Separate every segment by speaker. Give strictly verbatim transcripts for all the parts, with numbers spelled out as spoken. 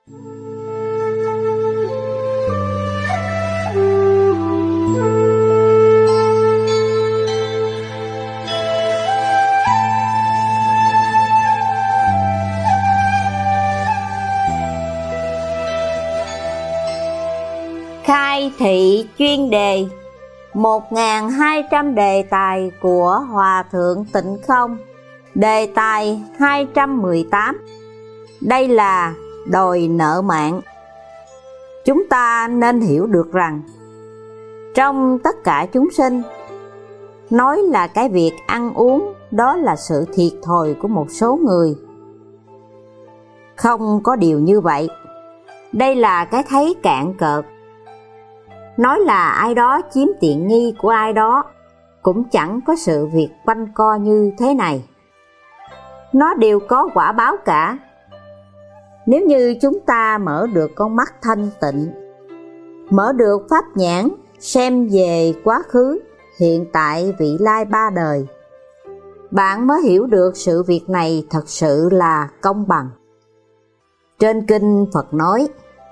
Speaker 1: Khai thị chuyên đề một nghìn hai trăm đề tài của Hòa Thượng Tịnh Không. Đề tài hai trăm mười tám. Đây là đòi nợ mạng. Chúng ta nên hiểu được rằng trong tất cả chúng sinh, nói là cái việc ăn uống đó là sự thiệt thòi của một số người. Không có điều như vậy. Đây là cái thấy cạn cợt. Nói là ai đó chiếm tiện nghi của ai đó, cũng chẳng có sự việc quanh co như thế này. Nó đều có quả báo cả. Nếu như chúng ta mở được con mắt thanh tịnh, mở được pháp nhãn xem về quá khứ, hiện tại, vị lai ba đời, bạn mới hiểu được sự việc này thật sự là công bằng. Trên kinh Phật nói,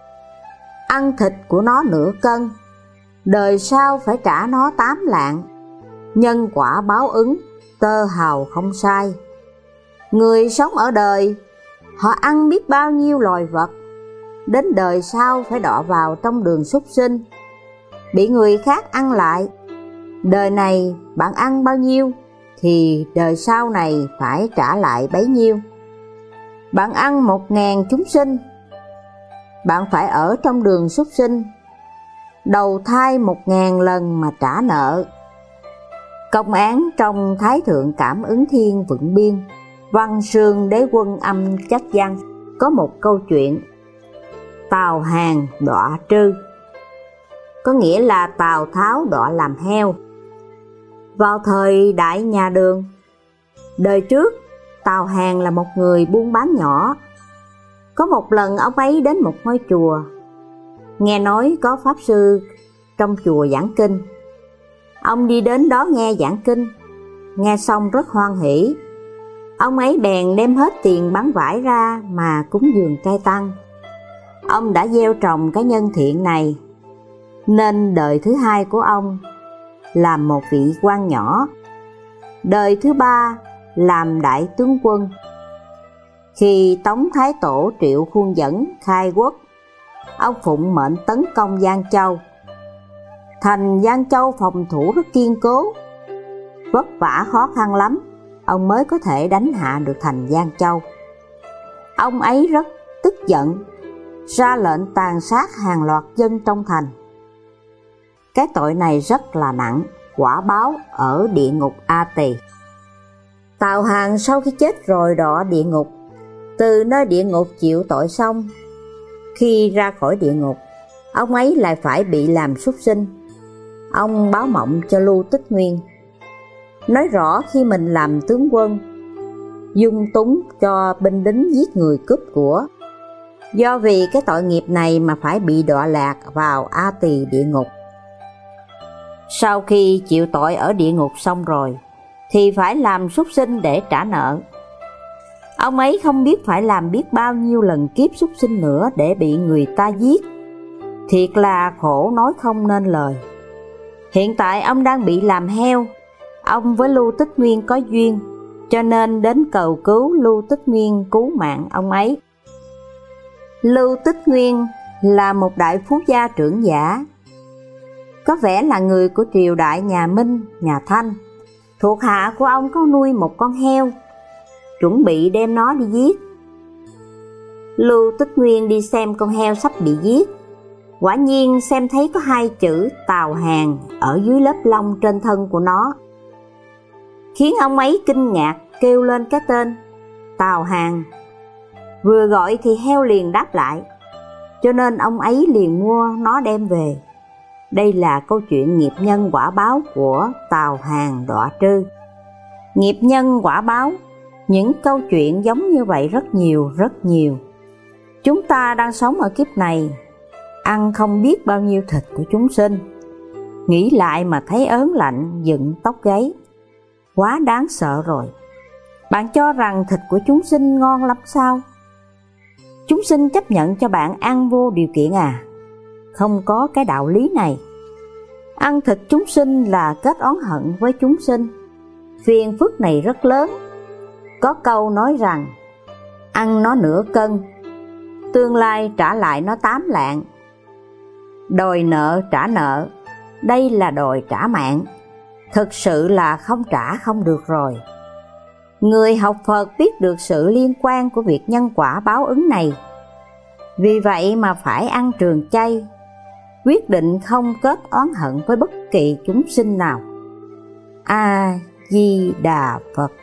Speaker 1: ăn thịt của nó nửa cân, đời sau phải trả nó tám lạng, nhân quả báo ứng, tơ hào không sai. Người sống ở đời, họ ăn biết bao nhiêu loài vật, đến đời sau phải đọa vào trong đường súc sinh, bị người khác ăn lại. Đời này bạn ăn bao nhiêu, thì đời sau này phải trả lại bấy nhiêu. Bạn ăn một ngàn chúng sinh, bạn phải ở trong đường súc sinh, đầu thai một ngàn lần mà trả nợ. Công án trong Thái Thượng Cảm Ứng Thiên Vựng Biên, Văn Sương Đế Quân Âm Chất Văn, có một câu chuyện Tào Hàn đọa trư, có nghĩa là Tào Tháo đọa làm heo. Vào thời Đại Nhà Đường, đời trước, Tào Hàn là một người buôn bán nhỏ. Có một lần ông ấy đến một ngôi chùa, nghe nói có pháp sư trong chùa giảng kinh. Ông đi đến đó nghe giảng kinh, nghe xong rất hoan hỷ. Ông ấy bèn đem hết tiền bán vải ra mà cúng dường trai tăng. Ông đã gieo trồng cái nhân thiện này, nên đời thứ hai của ông làm một vị quan nhỏ, đời thứ ba làm đại tướng quân. Khi Tống Thái Tổ Triệu Khuôn Dẫn khai quốc, ông phụng mệnh tấn công Giang Châu. Thành Giang Châu phòng thủ rất kiên cố, vất vả khó khăn lắm, ông mới có thể đánh hạ được thành Giang Châu. Ông ấy rất tức giận, ra lệnh tàn sát hàng loạt dân trong thành. Cái tội này rất là nặng, quả báo ở địa ngục A Tỳ. Tào Hàn sau khi chết rồi đọa địa ngục. Từ nơi địa ngục chịu tội xong, khi ra khỏi địa ngục, ông ấy lại phải bị làm súc sinh. Ông báo mộng cho Lưu Tích Nguyên, nói rõ khi mình làm tướng quân, dung túng cho binh lính giết người cướp của. Do vì cái tội nghiệp này mà phải bị đọa lạc vào A Tỳ địa ngục. Sau khi chịu tội ở địa ngục xong rồi, thì phải làm súc sinh để trả nợ. Ông ấy không biết phải làm biết bao nhiêu lần kiếp súc sinh nữa để bị người ta giết. Thiệt là khổ nói không nên lời. Hiện tại ông đang bị làm heo. Ông với Lưu Tích Nguyên có duyên, cho nên đến cầu cứu Lưu Tích Nguyên cứu mạng ông ấy. Lưu Tích Nguyên là một đại phú gia trưởng giả, có vẻ là người của triều đại nhà Minh, nhà Thanh. Thuộc hạ của ông có nuôi một con heo, chuẩn bị đem nó đi giết. Lưu Tích Nguyên đi xem con heo sắp bị giết, quả nhiên xem thấy có hai chữ Tào Hàn ở dưới lớp lông trên thân của nó, khiến ông ấy kinh ngạc kêu lên cái tên Tào Hàn. Vừa gọi thì heo liền đáp lại, cho nên ông ấy liền mua nó đem về. Đây là câu chuyện nghiệp nhân quả báo của Tào Hàn đọa trư. Nghiệp nhân quả báo, những câu chuyện giống như vậy rất nhiều rất nhiều. Chúng ta đang sống ở kiếp này, ăn không biết bao nhiêu thịt của chúng sinh, nghĩ lại mà thấy ớn lạnh dựng tóc gáy, quá đáng sợ rồi. Bạn cho rằng thịt của chúng sinh ngon lắm sao? Chúng sinh chấp nhận cho bạn ăn vô điều kiện à? Không có cái đạo lý này. Ăn thịt chúng sinh là kết oán hận với chúng sinh. Phiền phức này rất lớn. Có câu nói rằng ăn nó nửa cân, tương lai trả lại nó tám lạng. Đòi nợ trả nợ, đây là đòi trả mạng. Thực sự là không trả không được rồi. Người học Phật biết được sự liên quan của việc nhân quả báo ứng này. Vì vậy mà phải ăn trường chay, quyết định không kết oán hận với bất kỳ chúng sinh nào. A Di Đà Phật.